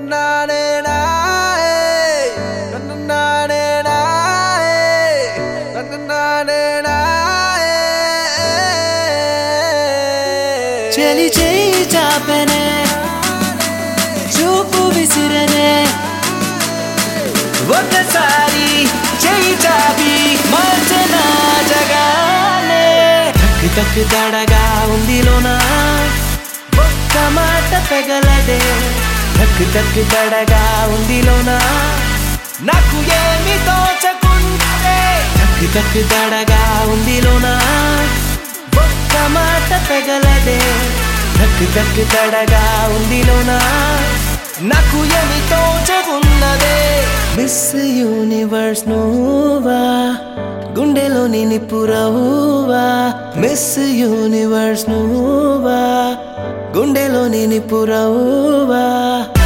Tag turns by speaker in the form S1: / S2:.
S1: చలి చేయి చాపెనే చూపు విసిరనే ఒకసారి చేయి చాపి మార్చనా జగానే తక్కి తక్కి తడగా ఉందిలోనా ఒక్క మాట పెగలదే తక్కి తక్కి తడగా ఉందిలోనా నాకు ఏమి తోచకుంటే తక్కి తక్కి తడగా ఉందిలోనా ఒక్క మాట పెగలదే తక్కి తక్కి తడగా ఉందిలోనా నాకు ఏమి తోచకున్నదే మిస్ యూనివర్స్ నువ్వా గుండెలోని నిపురవువా మిస్ యూనివర్స్ నువ్వా గుండెలోని నిపురవువా